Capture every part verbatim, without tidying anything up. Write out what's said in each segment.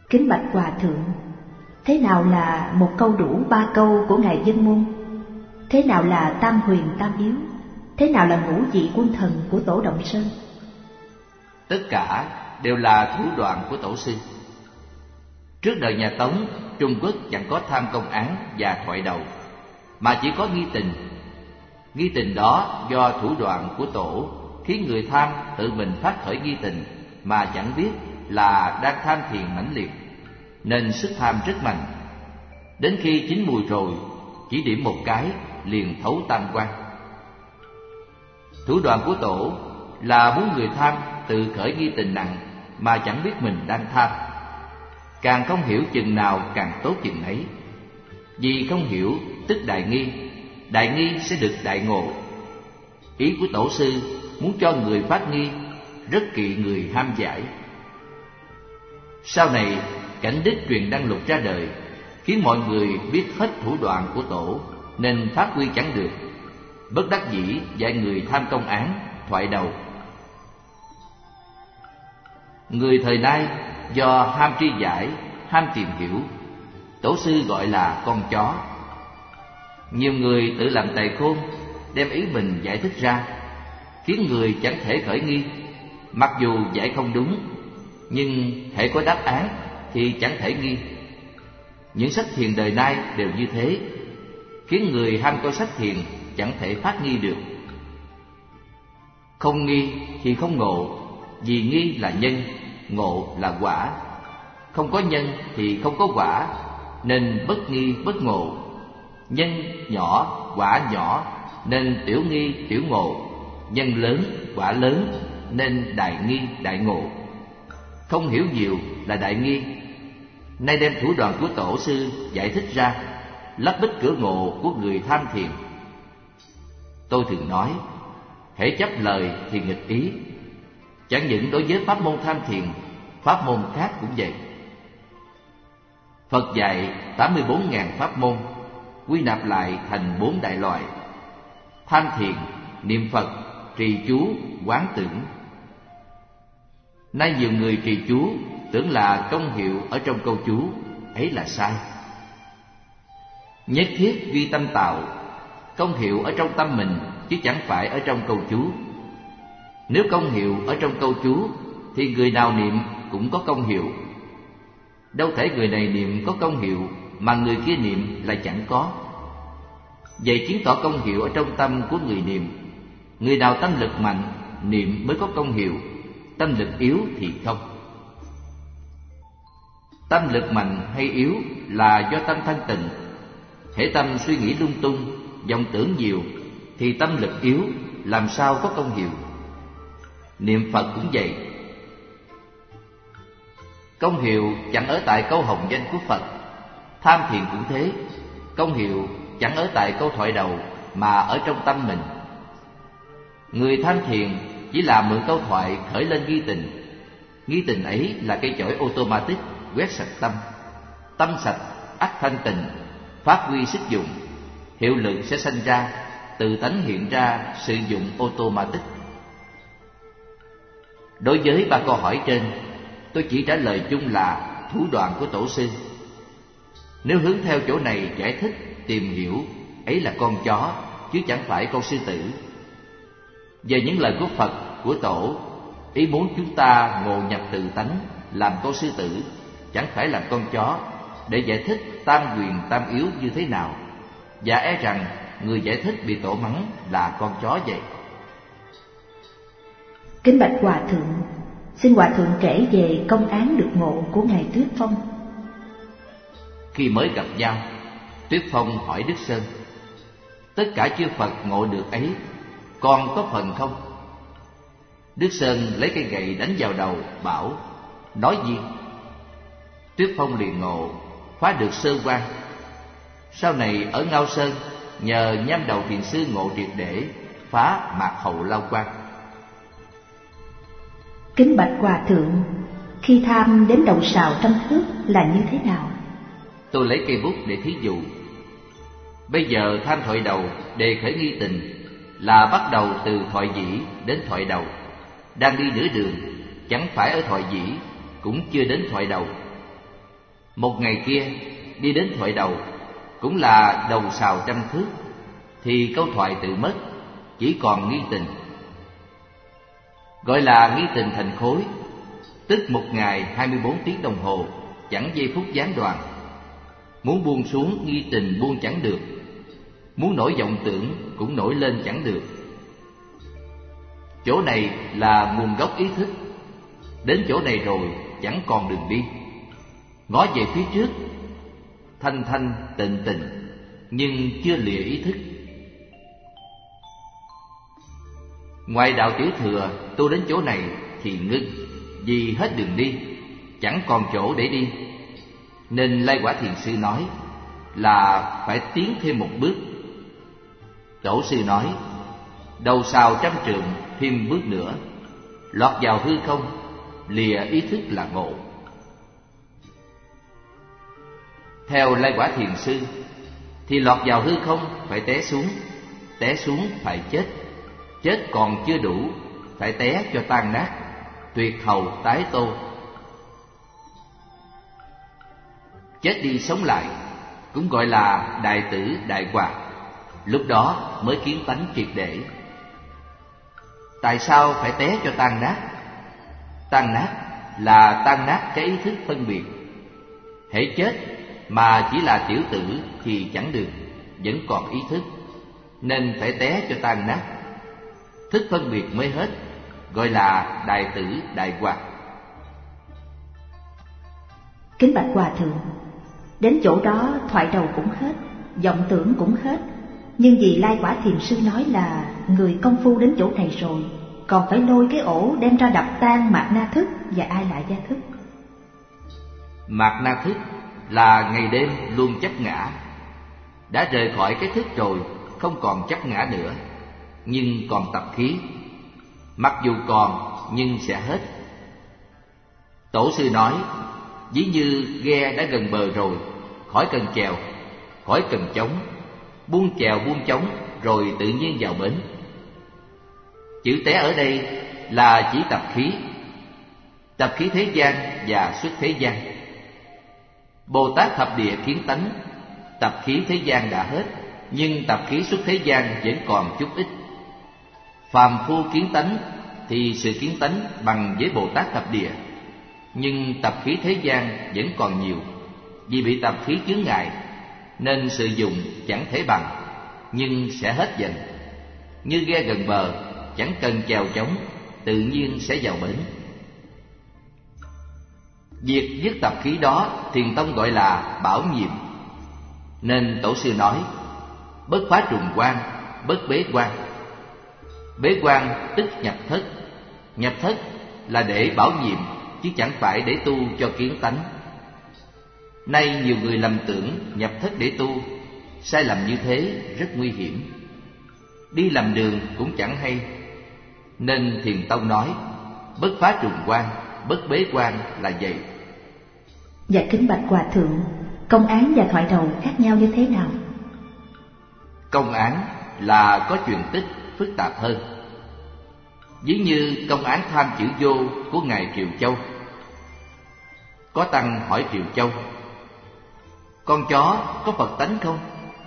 Kính bạch Hòa Thượng, thế nào là một câu đủ ba câu của Ngài Dân Môn? Thế nào là tam huyền tam yếu? Thế nào là ngũ vị quân thần của Tổ Động Sơn? Tất cả đều là thủ đoạn của Tổ sư. Trước đời nhà Tống, Trung Quốc chẳng có tham công án và thoại đầu, mà chỉ có nghi tình. Nghi tình đó do thủ đoạn của Tổ khiến người tham tự mình phát khởi nghi tình mà chẳng biết là đang tham thiền mãnh liệt, nên sức tham rất mạnh. Đến khi chín mùi rồi, chỉ điểm một cái liền thấu tam quan. Thủ đoạn của Tổ là muốn người tham tự khởi nghi tình nặng mà chẳng biết mình đang tham. Càng không hiểu chừng nào càng tốt chừng ấy. Vì không hiểu tức đại nghi, đại nghi sẽ được đại ngộ. Ý của Tổ sư muốn cho người phát nghi, rất kỵ người ham giải. Sau này cảnh đích truyền đăng lục ra đời, khiến mọi người biết hết thủ đoạn của Tổ, nên phát huy chẳng được. Bất đắc dĩ dạy người tham công án, thoại đầu. Người thời nay do ham tri giải, ham tìm hiểu, Tổ sư gọi là con chó. Nhiều người tự làm tài khôn, đem ý mình giải thích ra, khiến người chẳng thể khởi nghi. Mặc dù giải không đúng, nhưng hễ có đáp án thì chẳng thể nghi. Những sách thiền đời nay đều như thế, khiến người ham coi sách thiền chẳng thể phát nghi được. Không nghi thì không ngộ, vì nghi là nhân, ngộ là quả. Không có nhân thì không có quả, nên bất nghi bất ngộ. Nhân nhỏ, quả nhỏ, nên tiểu nghi tiểu ngộ. Nhân lớn, quả lớn, nên đại nghi đại ngộ. Không hiểu nhiều là đại nghi. Nay đem thủ đoạn của Tổ sư giải thích ra, lấp bích cửa ngộ của người tham thiền. Tôi thường nói, hễ chấp lời thì nghịch ý. Chẳng những đối với pháp môn tham thiền, pháp môn khác cũng vậy. Phật dạy tám mươi bốn nghìn pháp môn, quy nạp lại thành bốn đại loại: tham thiền, niệm Phật, trì chú, quán tưởng. Nay nhiều người trì chú tưởng là công hiệu ở trong câu chú, ấy là sai. Nhất thiết duy tâm tạo, công hiệu ở trong tâm mình chứ chẳng phải ở trong câu chú. Nếu công hiệu ở trong câu chú thì người nào niệm cũng có công hiệu. Đâu thể người này niệm có công hiệu mà người kia niệm là chẳng có. Vậy chứng tỏ công hiệu ở trong tâm của người niệm. Người nào tâm lực mạnh niệm mới có công hiệu, tâm lực yếu thì không. Tâm lực mạnh hay yếu là do tâm thanh tịnh. Hễ tâm suy nghĩ lung tung, vọng tưởng nhiều thì tâm lực yếu, làm sao có công hiệu. Niệm Phật cũng vậy. Công hiệu chẳng ở tại câu hồng danh của Phật. Tham thiền cũng thế, công hiệu chẳng ở tại câu thoại đầu mà ở trong tâm mình. Người tham thiền chỉ là mượn câu thoại khởi lên nghi tình. Nghi tình ấy là cây chổi automatic quét sạch tâm. Tâm sạch ắt thanh tịnh, phát huy sức dụng, hiệu lực sẽ sanh ra, tự tánh hiện ra sử dụng automatic. Đối với ba câu hỏi trên, tôi chỉ trả lời chung là thủ đoạn của Tổ sư. Nếu hướng theo chỗ này giải thích, tìm hiểu, ấy là con chó, chứ chẳng phải con sư tử. Về những lời của Phật, của Tổ, ý muốn chúng ta ngộ nhập tự tánh, làm con sư tử, chẳng phải làm con chó, để giải thích tam quyền tam yếu như thế nào. Và e rằng người giải thích bị Tổ mắng là con chó vậy. Kính bạch Hòa Thượng, xin Hòa Thượng kể về công án được ngộ của Ngài Tuyết Phong. Khi mới gặp nhau, Tuyết Phong hỏi Đức Sơn: tất cả chư Phật ngộ được ấy, con có phần không? Đức Sơn lấy cây gậy đánh vào đầu, bảo: nói gì? Tuyết Phong liền ngộ, phá được sơ quan. Sau này ở Ngao Sơn, nhờ Nham Đầu Thiền Sư ngộ triệt để, phá mạc hầu lao quan. Kính bạch Hòa Thượng, khi tham đến đầu sào trăm thước là như thế nào? Tôi lấy cây bút để thí dụ. Bây giờ tham thoại đầu đề khởi nghi tình, là bắt đầu từ thoại dĩ đến thoại đầu. Đang đi nửa đường, chẳng phải ở thoại dĩ, cũng chưa đến thoại đầu. Một ngày kia đi đến thoại đầu, cũng là đầu sào trăm thước, thì câu thoại tự mất, chỉ còn nghi tình. Gọi là nghi tình thành khối, tức một ngày hai mươi bốn tiếng đồng hồ, chẳng giây phút gián đoạn. Muốn buông xuống nghi tình buông chẳng được, muốn nổi vọng tưởng cũng nổi lên chẳng được. Chỗ này là nguồn gốc ý thức. Đến chỗ này rồi chẳng còn đường đi. Ngó về phía trước, thanh thanh tịnh tịnh, nhưng chưa lìa ý thức. Ngoài đạo tiểu thừa, tu đến chỗ này thì ngưng, vì hết đường đi, chẳng còn chỗ để đi. Nên Lai Quả Thiền Sư nói là phải tiến thêm một bước. Tổ sư nói, đầu sào trăm trượng thêm bước nữa, lọt vào hư không, lìa ý thức là ngộ. Theo Lai Quả Thiền Sư thì lọt vào hư không phải té xuống, té xuống phải chết, chết còn chưa đủ, phải té cho tan nát, tuyệt hầu tái tô. Chết đi sống lại cũng gọi là đại tử đại hoạt, lúc đó mới kiến tánh triệt để. Tại sao phải té cho tan nát? Tan nát là tan nát cái ý thức phân biệt. Hễ chết mà chỉ là tiểu tử thì chẳng được, vẫn còn ý thức, nên phải té cho tan nát. Thức phân biệt mới hết, gọi là đại tử đại hoạt. Kính bạch Hòa Thượng, đến chỗ đó thoại đầu cũng hết, vọng tưởng cũng hết. Nhưng vì Lai Quả Thiền Sư nói là người công phu đến chỗ này rồi, còn phải lôi cái ổ đem ra đập tan mạt na thức và ai lại gia thức. Mạt na thức là ngày đêm luôn chấp ngã. Đã rời khỏi cái thức rồi, không còn chấp ngã nữa, nhưng còn tập khí. Mặc dù còn, nhưng sẽ hết. Tổ sư nói, ví như ghe đã gần bờ rồi, khỏi cần chèo, khỏi cần chống, buông chèo buông chống rồi tự nhiên vào bến. Chữ té ở đây là chỉ tập khí, tập khí thế gian và xuất thế gian. Bồ Tát thập địa kiến tánh, tập khí thế gian đã hết, nhưng tập khí xuất thế gian vẫn còn chút ít. Phàm phu kiến tánh thì sự kiến tánh bằng với Bồ Tát thập địa, nhưng tập khí thế gian vẫn còn nhiều. Vì bị tập khí chướng ngại nên sự dùng chẳng thể bằng, nhưng sẽ hết dần. Như ghe gần bờ, chẳng cần chèo chống, tự nhiên sẽ vào bến. Việc dứt tập khí đó Thiền tông gọi là bảo nhiệm. Nên tổ sư nói, bất phá trùng quan, bất bế quan. Bế quan tức nhập thất. Nhập thất là để bảo nhiệm, chứ chẳng phải để tu cho kiến tánh. Nay nhiều người lầm tưởng nhập thất để tu, sai lầm như thế rất nguy hiểm. Đi lầm đường cũng chẳng hay. Nên Thiền tông nói, bất phá trùng quan, bất bế quan là vậy. Dạ kính bạch Hòa Thượng, công án và thoại đầu khác nhau như thế nào? Công án là có truyền tích phức tạp hơn. Ví như công án tham chữ vô của Ngài Triều Châu. Có tăng hỏi Triều Châu, con chó có Phật tánh không?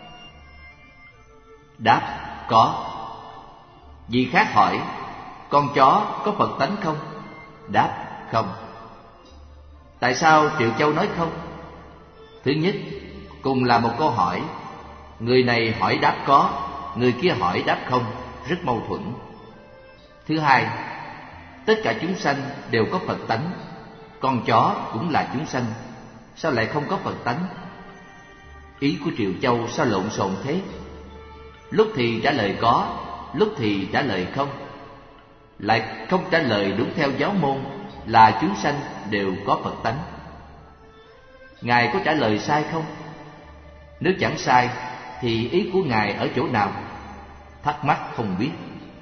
Đáp, có. Vị khác hỏi, con chó có Phật tánh không? Đáp, không. Tại sao Triệu Châu nói không? Thứ nhất, cùng là một câu hỏi, người này hỏi đáp có, người kia hỏi đáp không, rất mâu thuẫn. Thứ hai, tất cả chúng sanh đều có Phật tánh, con chó cũng là chúng sanh, sao lại không có Phật tánh? Ý của Triệu Châu sao lộn xộn thế? Lúc thì trả lời có, lúc thì trả lời không, lại không trả lời đúng theo giáo môn là chúng sanh đều có Phật tánh. Ngài có trả lời sai không? Nếu chẳng sai thì ý của Ngài ở chỗ nào? Thắc mắc không biết.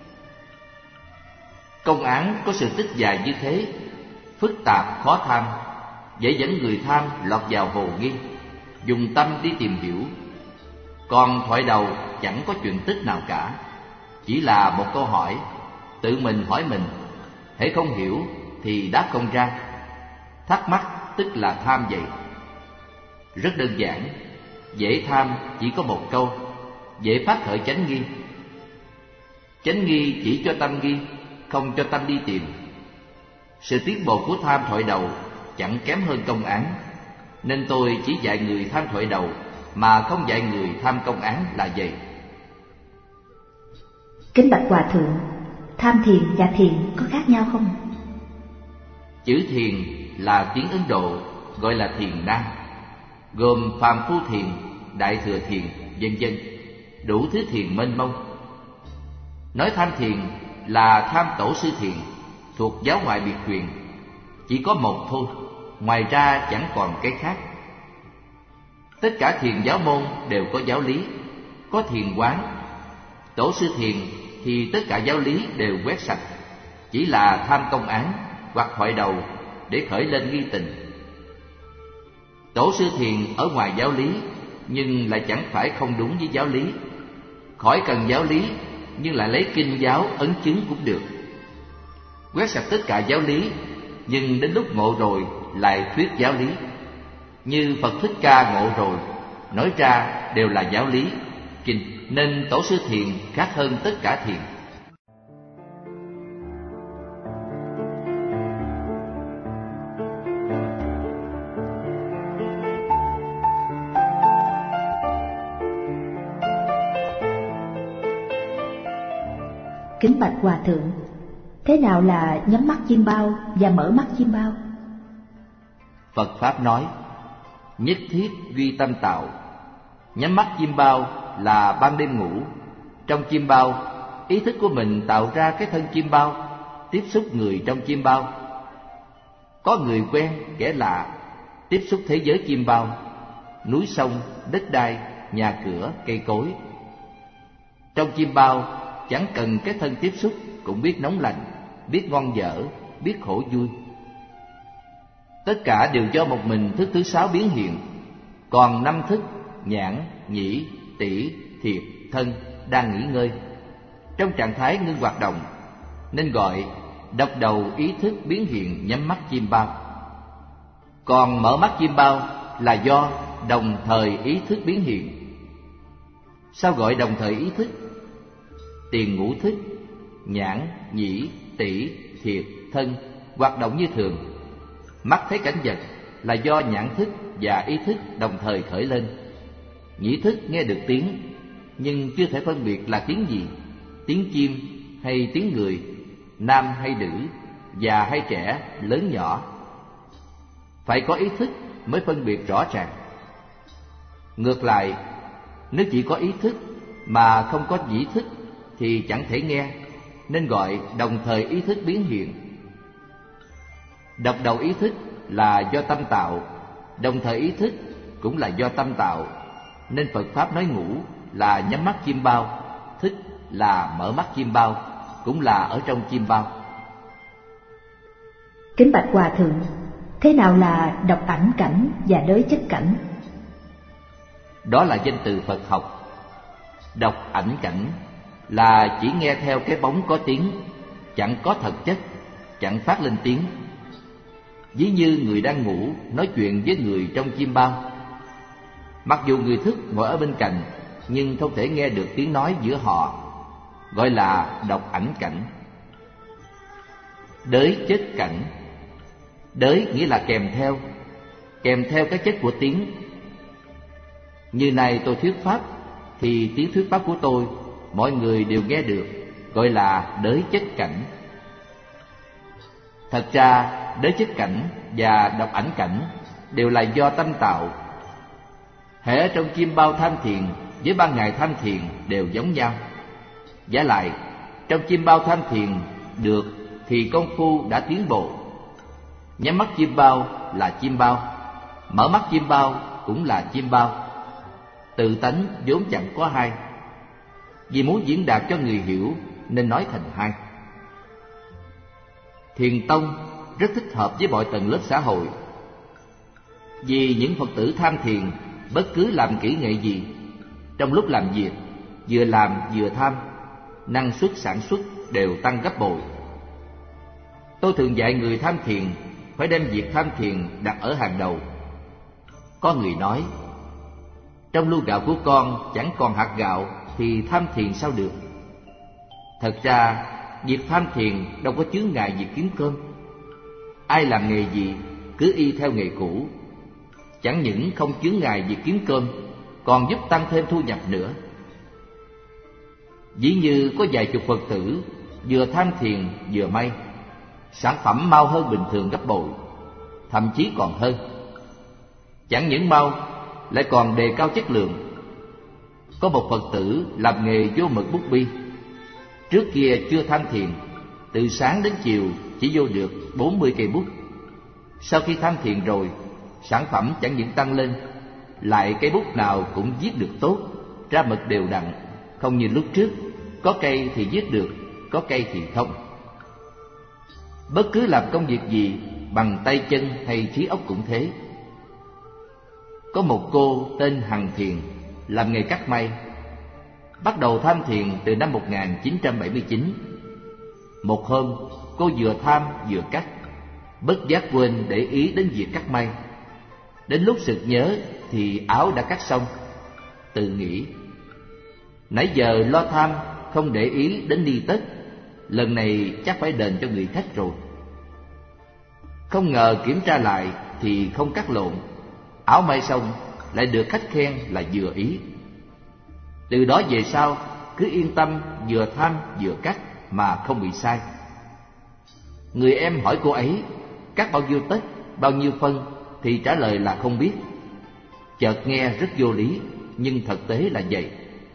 Công án có sự tích dài như thế, phức tạp khó tham, dễ dẫn người tham lọt vào hồ nghi, dùng tâm đi tìm hiểu. Còn thoại đầu chẳng có chuyện tích nào cả, chỉ là một câu hỏi, tự mình hỏi mình, hễ không hiểu thì đáp không ra. Thắc mắc tức là tham vậy. Rất đơn giản, dễ tham chỉ có một câu, dễ phát khởi chánh nghi. Chánh nghi chỉ cho tâm nghi, không cho tâm đi tìm. Sự tiến bộ của tham thoại đầu chẳng kém hơn công án, nên tôi chỉ dạy người tham thoại đầu mà không dạy người tham công án là vậy. Kính bạch Hòa Thượng, tham thiền và thiền có khác nhau không? Chữ thiền là tiếng Ấn Độ gọi là thiền nam, gồm phàm phu thiền, đại thừa thiền, vân vân, đủ thứ thiền mênh mông. Nói tham thiền là tham tổ sư thiền, thuộc giáo ngoại biệt truyền, chỉ có một thôi, ngoài ra chẳng còn cái khác. Tất cả thiền giáo môn đều có giáo lý, có thiền quán. Tổ sư thiền thì tất cả giáo lý đều quét sạch, chỉ là tham công án hoặc thoại đầu để khởi lên nghi tình. Tổ sư thiền ở ngoài giáo lý, nhưng lại chẳng phải không đúng với giáo lý. Khỏi cần giáo lý, nhưng lại lấy kinh giáo ấn chứng cũng được. Quét sạch tất cả giáo lý, nhưng đến lúc ngộ rồi lại thuyết giáo lý. Như Phật Thích Ca ngộ rồi, nói ra đều là giáo lý, kinh, nên tổ sư thiền khác hơn tất cả thiền. Kính bạch Hòa Thượng, thế nào là nhắm mắt chiêm bao và mở mắt chiêm bao? Phật Pháp nói, nhất thiết duy tâm tạo. Nhắm mắt chiêm bao là ban đêm ngủ. Trong chiêm bao, ý thức của mình tạo ra cái thân chiêm bao, tiếp xúc người trong chiêm bao. Có người quen, kẻ lạ, tiếp xúc thế giới chiêm bao, núi sông, đất đai, nhà cửa, cây cối. Trong chiêm bao, chẳng cần cái thân tiếp xúc cũng biết nóng lạnh, biết ngon dở, biết khổ vui. Tất cả đều do một mình thức thứ sáu biến hiện, còn năm thức nhãn, nhĩ, tỷ, thiệt, thân đang nghỉ ngơi trong trạng thái ngưng hoạt động, nên gọi độc đầu ý thức biến hiện nhắm mắt chiêm bao. Còn mở mắt chiêm bao là do đồng thời ý thức biến hiện. Sao gọi đồng thời ý thức? Tiền ngũ thức, nhãn, nhĩ, tỷ, thiệt, thân hoạt động như thường. Mắt thấy cảnh vật là do nhãn thức và ý thức đồng thời khởi lên. Nhĩ thức nghe được tiếng, nhưng chưa thể phân biệt là tiếng gì, tiếng chim hay tiếng người, nam hay nữ, già hay trẻ, lớn nhỏ. Phải có ý thức mới phân biệt rõ ràng. Ngược lại, nếu chỉ có ý thức mà không có nhĩ thức thì chẳng thể nghe, nên gọi đồng thời ý thức biến hiện. Độc đầu ý thức là do tâm tạo, đồng thời ý thức cũng là do tâm tạo, nên Phật Pháp nói ngủ là nhắm mắt chiêm bao, thức là mở mắt chiêm bao, cũng là ở trong chiêm bao. Kính bạch Hòa Thượng, thế nào là độc ảnh cảnh và đới chất cảnh? Đó là danh từ Phật học. Độc ảnh cảnh là chỉ nghe theo cái bóng có tiếng, chẳng có thật chất, chẳng phát lên tiếng. Ví như người đang ngủ nói chuyện với người trong chiêm bao. Mặc dù người thức ngồi ở bên cạnh, nhưng không thể nghe được tiếng nói giữa họ, gọi là độc ảnh cảnh. Đới chất cảnh. Đới nghĩa là kèm theo, kèm theo cái chất của tiếng. Như này tôi thuyết pháp, thì tiếng thuyết pháp của tôi mọi người đều nghe được, gọi là đới chất cảnh. Thật ra đới chất cảnh và độc ảnh cảnh đều là do tâm tạo. Hễ ở trong chiêm bao tham thiền với ban ngày tham thiền đều giống nhau. Vả lại, trong chiêm bao tham thiền được thì công phu đã tiến bộ. Nhắm mắt chiêm bao là chiêm bao, mở mắt chiêm bao cũng là chiêm bao. Tự tánh vốn chẳng có hai. Vì muốn diễn đạt cho người hiểu nên nói thành hai. Thiền tông rất thích hợp với mọi tầng lớp xã hội. Vì những Phật tử tham thiền bất cứ làm kỹ nghệ gì, trong lúc làm việc vừa làm vừa tham, năng suất sản xuất đều tăng gấp bội. Tôi thường dạy người tham thiền phải đem việc tham thiền đặt ở hàng đầu. Có người nói, trong lu gạo của con chẳng còn hạt gạo thì tham thiền sao được? Thật ra, việc tham thiền đâu có chướng ngại việc kiếm cơm. Ai làm nghề gì cứ y theo nghề cũ, chẳng những không chướng ngại việc kiếm cơm, còn giúp tăng thêm thu nhập nữa. Ví như có vài chục Phật tử vừa tham thiền vừa may, sản phẩm mau hơn bình thường gấp bội, thậm chí còn hơn. Chẳng những mau, lại còn đề cao chất lượng. Có một Phật tử làm nghề vô mực bút bi. Trước kia chưa tham thiền, từ sáng đến chiều chỉ vô được bốn mươi cây bút. Sau khi tham thiền rồi, sản phẩm chẳng những tăng lên, lại cây bút nào cũng viết được tốt, ra mực đều đặn, không như lúc trước, có cây thì viết được, có cây thì không. Bất cứ làm công việc gì, bằng tay chân hay trí óc cũng thế. Có một cô tên Hằng Thiền, làm nghề cắt may. Bắt đầu tham thiền từ năm một nghìn chín trăm bảy mươi chín. Một hôm, cô vừa tham vừa cắt, bất giác quên để ý đến việc cắt may. Đến lúc sực nhớ thì áo đã cắt xong. Tự nghĩ, nãy giờ lo tham, không để ý đến ni tất, lần này chắc phải đền cho người khách rồi. Không ngờ kiểm tra lại thì không cắt lộn, áo may xong lại được khách khen là vừa ý. Từ đó về sau cứ yên tâm vừa tham vừa cắt mà không bị sai. Người em hỏi cô ấy cắt bao nhiêu tấc, bao nhiêu phân thì trả lời là không biết. Chợt nghe rất vô lý, nhưng thực tế là vậy.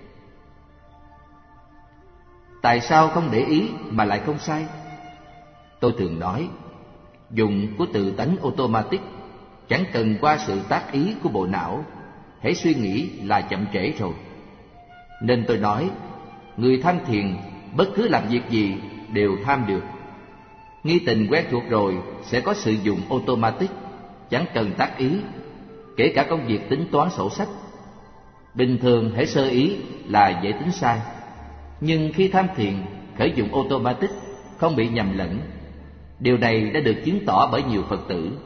Tại sao không để ý mà lại không sai? Tôi thường nói, dùng của tự tánh automatic, chẳng cần qua sự tác ý của bộ não, hãy suy nghĩ là chậm trễ rồi. Nên tôi nói, người tham thiền bất cứ làm việc gì đều tham được. Nghi tình quen thuộc rồi sẽ có sự dùng automatic, chẳng cần tác ý, kể cả công việc tính toán sổ sách. Bình thường hãy sơ ý là dễ tính sai, nhưng khi tham thiền khởi dụng automatic, không bị nhầm lẫn. Điều này đã được chứng tỏ bởi nhiều Phật tử.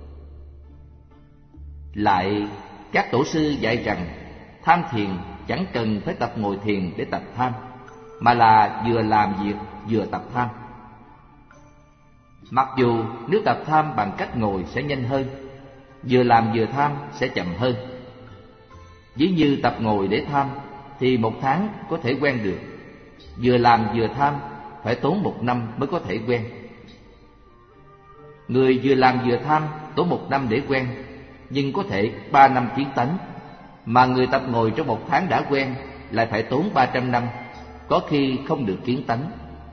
Lại, các tổ sư dạy rằng tham thiền chẳng cần phải tập ngồi thiền để tập tham, mà là vừa làm việc vừa tập tham. Mặc dù nếu tập tham bằng cách ngồi sẽ nhanh hơn, vừa làm vừa tham sẽ chậm hơn. Ví như tập ngồi để tham thì một tháng có thể quen được, vừa làm vừa tham phải tốn một năm mới có thể quen. Người vừa làm vừa tham tốn một năm để quen, nhưng có thể ba năm kiến tánh. Mà người tập ngồi trong một tháng đã quen lại phải tốn ba trăm năm, có khi không được kiến tánh.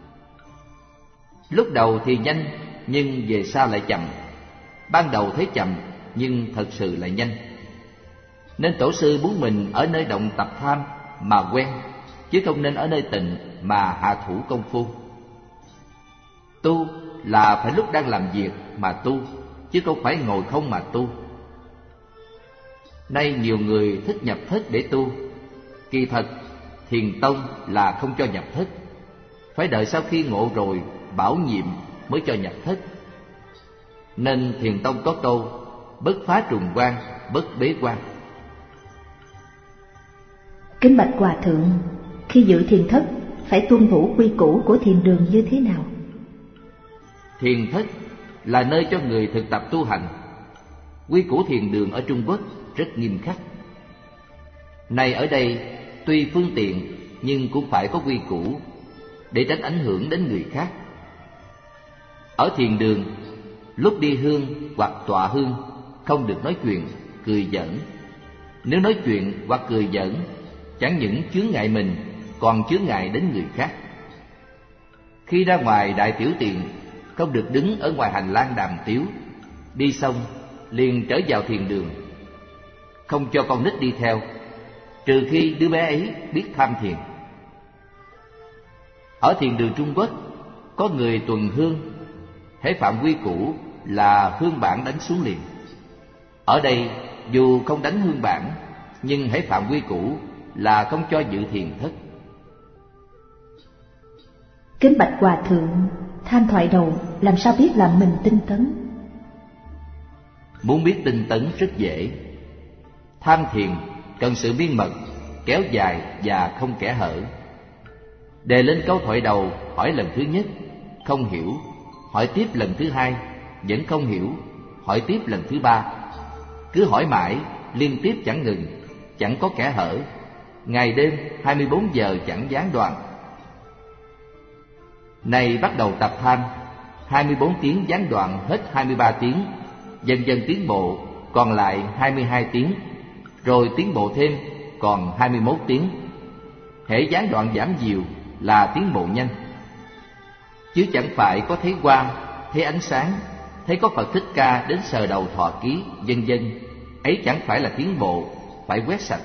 Lúc đầu thì nhanh, nhưng về sau lại chậm. Ban đầu thấy chậm, nhưng thật sự lại nhanh. Nên tổ sư muốn mình ở nơi động tập tham mà quen, chứ không nên ở nơi tịnh mà hạ thủ công phu. Tu là phải lúc đang làm việc mà tu, chứ không phải ngồi không mà tu. Nay nhiều người thích nhập thất để tu. Kỳ thật, thiền tông là không cho nhập thất, phải đợi sau khi ngộ rồi bảo nhiệm mới cho nhập thất. Nên thiền tông có câu bất phá trùng quan, bất bế quan. Kính bạch Hòa Thượng, khi dự thiền thất phải tuân thủ quy củ của thiền đường như thế nào? Thiền thất là nơi cho người thực tập tu hành. Quy củ thiền đường ở Trung Quốc rất nghiêm khắc. Này ở đây tuy phương tiện nhưng cũng phải có quy củ để tránh ảnh hưởng đến người khác. Ở thiền đường, lúc đi hương hoặc tọa hương không được nói chuyện, cười giỡn. Nếu nói chuyện hoặc cười giỡn, chẳng những chướng ngại mình, còn chướng ngại đến người khác. Khi ra ngoài đại tiểu tiện, không được đứng ở ngoài hành lang đàm tiếu. Đi xong liền trở vào thiền đường, không cho con nít đi theo, trừ khi đứa bé ấy biết tham thiền. Ở thiền đường Trung Quốc, có người tuần hương, hễ phạm quy củ là hương bản đánh xuống liền. Ở đây dù không đánh hương bản, nhưng hễ phạm quy củ là không cho dự thiền thất. Kính bạch Hòa Thượng, tham thoại đầu làm sao biết là mình tinh tấn? Muốn biết tinh tấn rất dễ. Tham thiền cần sự miên mật, kéo dài và không kẽ hở. Đề lên câu thoại đầu, hỏi lần thứ nhất, không hiểu, hỏi tiếp lần thứ hai, vẫn không hiểu, hỏi tiếp lần thứ ba. Cứ hỏi mãi, liên tiếp chẳng ngừng, chẳng có kẽ hở. Ngày đêm hai mươi bốn giờ chẳng gián đoạn. Này bắt đầu tập tham, hai mươi bốn tiếng gián đoạn hết hai mươi ba tiếng, dần dần tiến bộ, còn lại hai mươi hai tiếng, rồi tiến bộ thêm, còn hai mươi mốt tiếng. Hễ gián đoạn giảm nhiều là tiến bộ nhanh. Chứ chẳng phải có thấy quang, thấy ánh sáng, thấy có Phật Thích Ca đến sờ đầu thọ ký, vân vân, ấy chẳng phải là tiến bộ, phải quét sạch.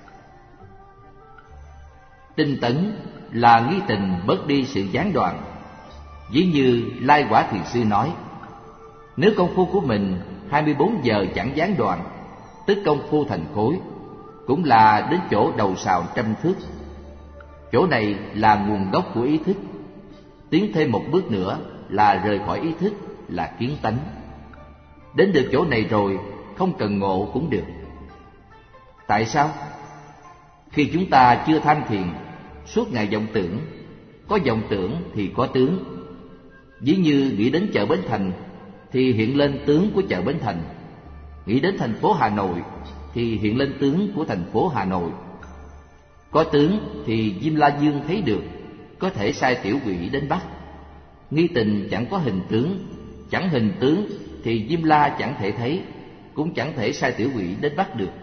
Tinh tấn là nghi tình bớt đi sự gián đoạn. Ví như Lai Quả Thiền Sư nói, nếu công phu của mình hai mươi bốn giờ chẳng gián đoạn, tức công phu thành khối, cũng là đến chỗ đầu sào trăm thước. Chỗ này là nguồn gốc của ý thức. Tiến thêm một bước nữa là rời khỏi ý thức, là kiến tánh. Đến được chỗ này rồi, không cần ngộ cũng được. Tại sao? Khi chúng ta chưa tham thiền, suốt ngày vọng tưởng, có vọng tưởng thì có tướng. Ví như nghĩ đến chợ Bến Thành thì hiện lên tướng của chợ Bến Thành, nghĩ đến thành phố Hà Nội thì hiện lên tướng của thành phố Hà Nội. Có tướng thì Diêm La Dương thấy được, có thể sai tiểu quỷ đến bắt. Nghi tình chẳng có hình tướng, chẳng hình tướng thì Diêm La chẳng thể thấy, cũng chẳng thể sai tiểu quỷ đến bắt được.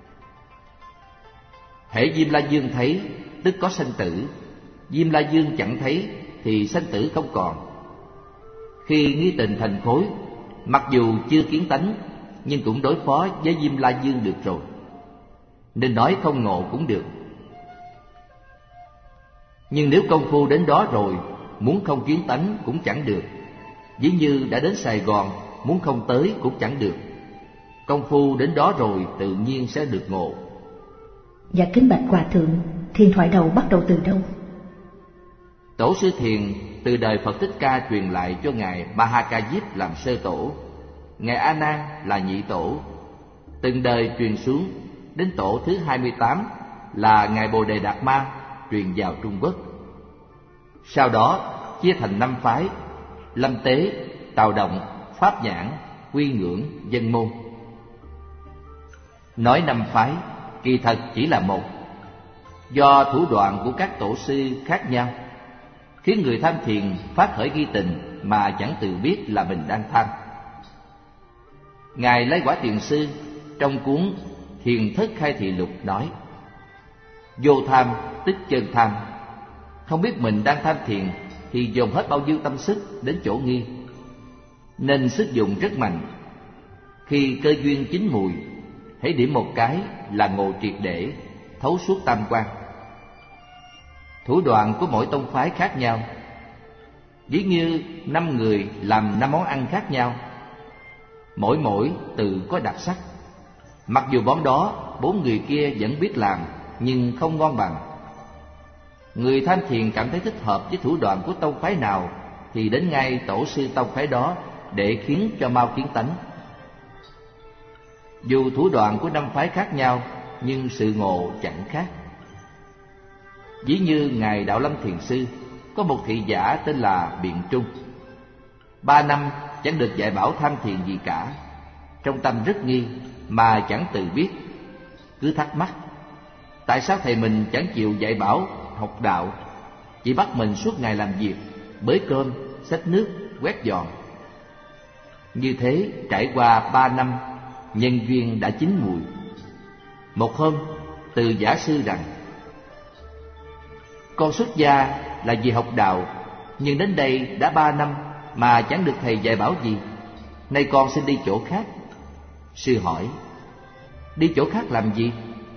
Hễ Diêm La Dương thấy, tức có sanh tử. Diêm La Dương chẳng thấy thì sanh tử không còn. Khi nghi tình thành khối, mặc dù chưa kiến tánh, nhưng cũng đối phó với Diêm La Dương được rồi, nên nói không ngộ cũng được. Nhưng nếu công phu đến đó rồi, muốn không kiến tánh cũng chẳng được. Ví như đã đến Sài Gòn, muốn không tới cũng chẳng được. Công phu đến đó rồi tự nhiên sẽ được ngộ. Dạ kính bạch Hòa Thượng, thiền thoại đầu bắt đầu từ đâu? Tổ sư Thiền từ đời Phật Thích Ca truyền lại cho Ngài Ba Ha Ca Diếp làm sơ tổ, Ngài A Nan là nhị tổ. Từng đời truyền xuống, đến tổ thứ hai mươi tám là Ngài Bồ Đề Đạt Ma truyền vào Trung Quốc. Sau đó chia thành năm phái: Lâm Tế, Tào Động, Pháp Nhãn, Quy Ngưỡng, Dân Môn. Nói năm phái, kỳ thật chỉ là một. Do thủ đoạn của các tổ sư khác nhau, khiến người tham thiền phát khởi nghi tình mà chẳng tự biết là mình đang tham. Ngài Lai Quả Thiền Sư trong cuốn Thiền Thất Khai Thị Lục nói: vô tham tức chân tham. Không biết mình đang tham thiền thì dồn hết bao nhiêu tâm sức đến chỗ nghi, nên sức dùng rất mạnh. Khi cơ duyên chín mùi, hãy điểm một cái là ngộ triệt để, thấu suốt tam quan. Thủ đoạn của mỗi tông phái khác nhau. Ví như năm người làm năm món ăn khác nhau, mỗi mỗi tự có đặc sắc. Mặc dù món đó bốn người kia vẫn biết làm, nhưng không ngon bằng. Người tham thiền cảm thấy thích hợp với thủ đoạn của tông phái nào thì đến ngay tổ sư tông phái đó để khiến cho mau kiến tánh. Dù thủ đoạn của năm phái khác nhau, nhưng sự ngộ chẳng khác. Ví như Ngài Đạo Lâm Thiền Sư có một thị giả tên là Biện Trung. Ba năm chẳng được dạy bảo tham thiền gì cả. Trong tâm rất nghi mà chẳng tự biết, cứ thắc mắc tại sao thầy mình chẳng chịu dạy bảo học đạo, chỉ bắt mình suốt ngày làm việc, bới cơm, xách nước, quét dọn. Như thế trải qua ba năm, nhân duyên đã chín mùi. Một hôm, từ giả sư rằng: con xuất gia là vì học đạo, nhưng đến đây đã ba năm mà chẳng được thầy dạy bảo gì. Nay con xin đi chỗ khác. Sư hỏi: đi chỗ khác làm gì?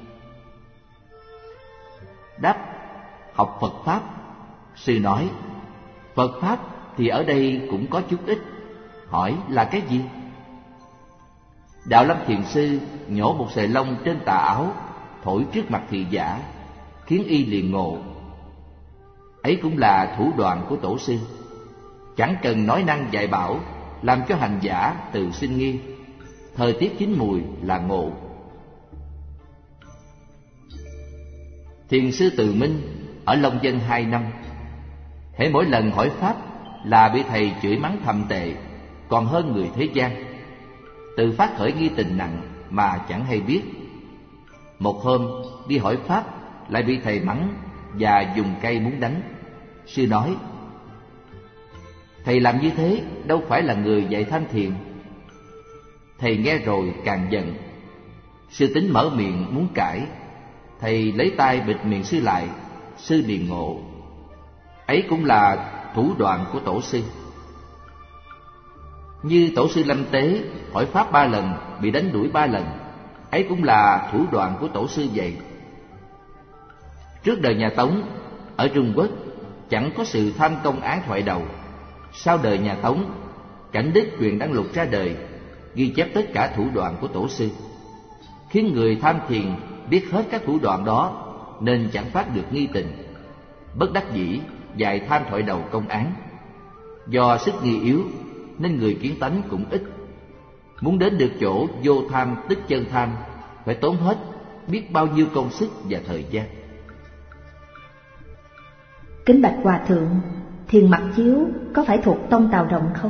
Đáp: học Phật Pháp. Sư nói: Phật Pháp thì ở đây cũng có chút ít. Hỏi là cái gì? Đạo Lâm Thiền Sư nhổ một sợi lông trên tà áo, thổi trước mặt thị giả, khiến y liền ngộ. Ấy cũng là thủ đoạn của tổ sư, chẳng cần nói năng dạy bảo, làm cho hành giả tự sinh nghi. Thời tiết chín mùi là ngộ. Thiền sư Từ Minh ở Long Dân hai năm, hễ mỗi lần hỏi pháp là bị thầy chửi mắng thậm tệ, còn hơn người thế gian. Tự phát khởi nghi tình nặng mà chẳng hay biết. Một hôm đi hỏi pháp lại bị thầy mắng và dùng cây muốn đánh. Sư nói: thầy làm như thế đâu phải là người dạy tham thiền. Thầy nghe rồi càng giận. Sư tính mở miệng muốn cãi, thầy lấy tay bịt miệng sư lại. Sư điềm ngộ: ấy cũng là thủ đoạn của tổ sư. Như tổ sư Lâm Tế hỏi pháp ba lần bị đánh đuổi ba lần, ấy cũng là thủ đoạn của tổ sư vậy. Trước đời nhà Tống ở Trung Quốc chẳng có sự tham công án thoại đầu. Sau đời nhà Tống, Cảnh Đức Truyền Đăng Lục ra đời, ghi chép tất cả thủ đoạn của tổ sư, khiến người tham thiền biết hết các thủ đoạn đó nên chẳng phát được nghi tình. Bất đắc dĩ dạy tham thoại đầu công án. Do sức nghi yếu nên người kiến tánh cũng ít. Muốn đến được chỗ vô tham tức chân tham phải tốn hết biết bao nhiêu công sức và thời gian. Kính bạch Hòa Thượng, thiền mặc chiếu có phải thuộc tông Tào Động không?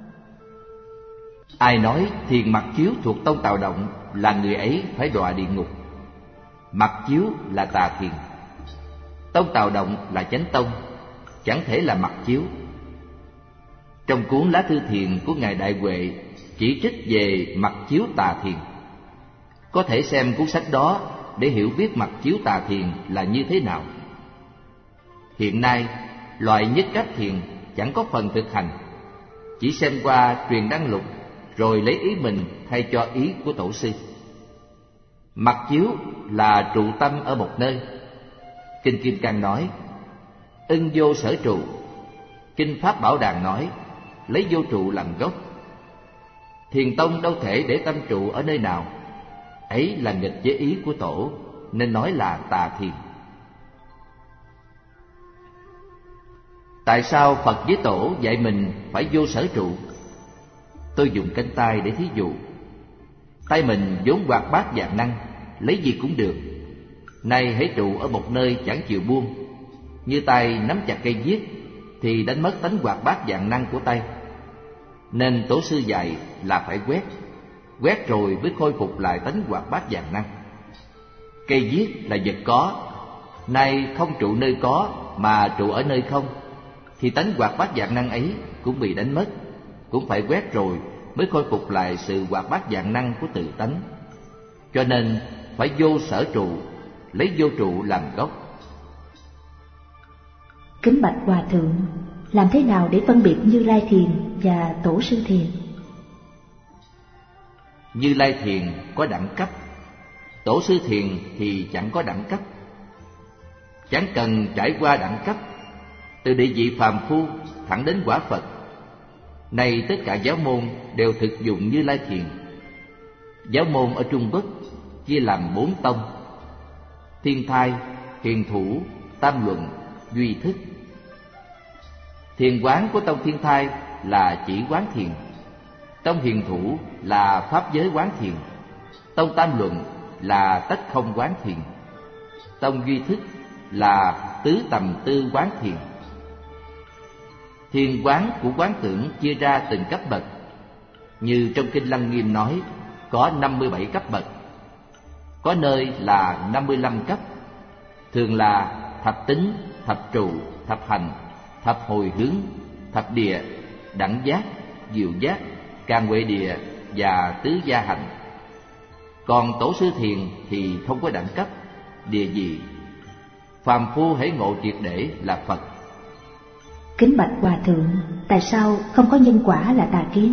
Ai nói thiền mặc chiếu thuộc tông Tào Động là người ấy phải đọa địa ngục. Mặc chiếu là tà thiền. Tông Tào Động là chánh tông, chẳng thể là mặc chiếu. Trong cuốn Lá Thư Thiền của Ngài Đại Huệ chỉ trích về mặc chiếu tà thiền. Có thể xem cuốn sách đó để hiểu biết mặc chiếu tà thiền là như thế nào. Hiện nay, loại nhất cách thiền chẳng có phần thực hành, chỉ xem qua Truyền Đăng Lục rồi lấy ý mình thay cho ý của tổ sư. Mặc chiếu là trụ tâm ở một nơi. Kinh Kim Cang nói: ưng vô sở trụ. Kinh Pháp Bảo Đàn nói: lấy vô trụ làm gốc. Thiền tông đâu thể để tâm trụ ở nơi nào. Ấy là nghịch với ý của tổ, nên nói là tà thiền. Tại sao Phật với tổ dạy mình phải vô sở trụ? Tôi dùng cánh tay để thí dụ. Tay mình vốn hoạt bát vạn năng, lấy gì cũng được. Nay hãy trụ ở một nơi chẳng chịu buông, như tay nắm chặt cây viết thì đánh mất tánh hoạt bát vạn năng của tay. Nên tổ sư dạy là phải quét, quét rồi mới khôi phục lại tánh hoạt bát vạn năng. Cây viết là vật có, nay không trụ nơi có mà trụ ở nơi không, thì tánh hoạt bát vạn năng ấy cũng bị đánh mất, cũng phải quét rồi mới khôi phục lại sự hoạt bát vạn năng của tự tánh. Cho nên phải vô sở trụ, lấy vô trụ làm gốc. Kính bạch Hòa Thượng, làm thế nào để phân biệt Như Lai Thiền và Tổ sư Thiền? Như Lai Thiền có đẳng cấp, Tổ sư Thiền thì chẳng có đẳng cấp. Chẳng cần trải qua đẳng cấp, từ địa vị phàm phu thẳng đến quả Phật. Nay tất cả giáo môn đều thực dụng Như Lai Thiền. Giáo môn ở Trung Quốc chia làm bốn tông: Thiên Thai, Hiền Thủ, Tam Luận, Duy Thức. Thiền quán của tông Thiên Thai là chỉ quán thiền. Tông Hiền Thủ là pháp giới quán thiền. Tông Tam Luận là tất không quán thiền. Tông Duy Thức là tứ tầm tư quán thiền. Thiền quán của quán tưởng chia ra từng cấp bậc. Như trong Kinh Lăng Nghiêm nói, có năm mươi bảy cấp bậc. Có nơi là năm mươi lăm cấp. Thường là thập tính, thập trụ, thập hành, thập hồi hướng, thập địa, đẳng giác, diệu giác, can huệ địa và tứ gia hành. Còn tổ sư thiền thì không có đẳng cấp, địa vị. Phàm phu hễ ngộ triệt để là Phật. Kính bạch Hòa Thượng, tại sao không có nhân quả là tà kiến?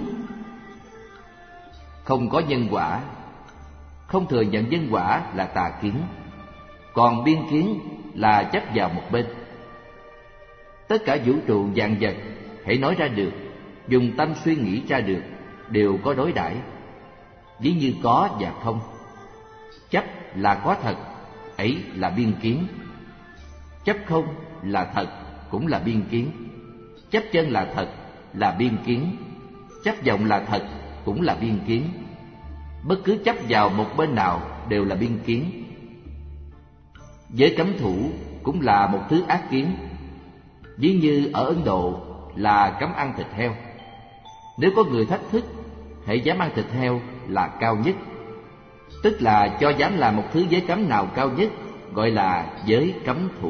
Không có nhân quả, không thừa nhận nhân quả là tà kiến. Còn biên kiến là chấp vào một bên. Tất cả vũ trụ vạn vật hãy nói ra được, dùng tâm suy nghĩ ra được, đều có đối đãi, ví như có và không. Chấp là có thật, ấy là biên kiến. Chấp không là thật, cũng là biên kiến. Chấp chân là thật, là biên kiến. Chấp vọng là thật, cũng là biên kiến. Bất cứ chấp vào một bên nào đều là biên kiến. Giới cấm thủ cũng là một thứ ác kiến. Ví như ở Ấn Độ là cấm ăn thịt heo. Nếu có người thách thức, hễ dám ăn thịt heo là cao nhất. Tức là cho dám làm một thứ giới cấm nào cao nhất, gọi là giới cấm thủ.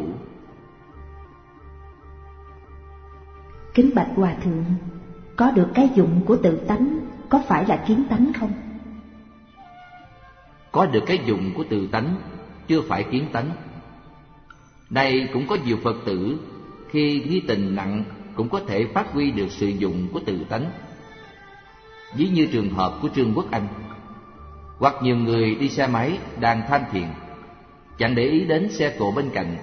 Kính bạch Hòa Thượng, có được cái dụng của tự tánh có phải là kiến tánh không? Có được cái dụng của tự tánh chưa phải kiến tánh. Đây cũng có nhiều Phật tử khi nghi tình nặng cũng có thể phát huy được sự dụng của tự tánh. Ví như trường hợp của Trương Quốc Anh. Hoặc nhiều người đi xe máy đang tham thiền, chẳng để ý đến xe cộ bên cạnh.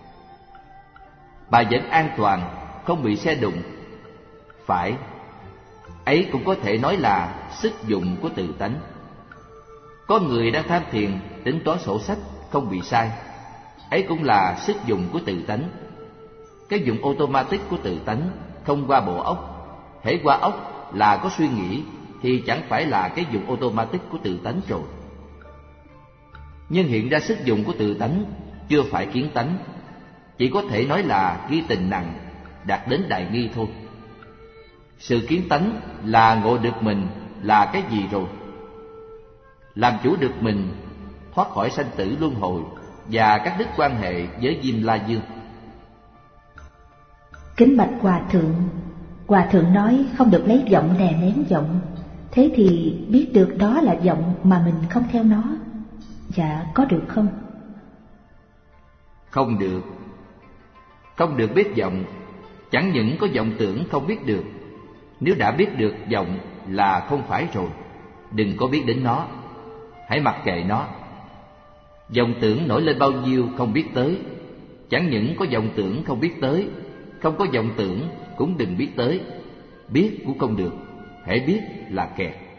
Bà vẫn an toàn, không bị xe đụng. Phải, ấy cũng có thể nói là sức dụng của tự tánh. Có người đang tham thiền, tính toán sổ sách, không bị sai. Ấy cũng là sức dụng của tự tánh. Cái dụng automatic của tự tánh không qua bộ óc. Hễ qua óc là có suy nghĩ thì chẳng phải là cái dụng automatic của tự tánh rồi. Nhưng hiện ra sức dụng của tự tánh chưa phải kiến tánh, chỉ có thể nói là nghi tình nặng, đạt đến đại nghi thôi. Sự kiến tánh là ngộ được mình là cái gì rồi? Làm chủ được mình, thoát khỏi sanh tử luân hồi và các đức quan hệ với Diêm La Dương. Kính bạch Hòa Thượng, Hòa Thượng nói không được lấy vọng đè nén vọng. Thế thì biết được đó là vọng mà mình không theo nó, dạ có được không? Không được. Không được biết vọng. Chẳng những có vọng tưởng không biết được. Nếu đã biết được vọng là không phải rồi, đừng có biết đến nó. Hãy mặc kệ nó. Vọng tưởng nổi lên bao nhiêu không biết tới. Chẳng những có vọng tưởng không biết tới, không có vọng tưởng cũng đừng biết tới. Biết cũng không được, hễ biết là kẹt.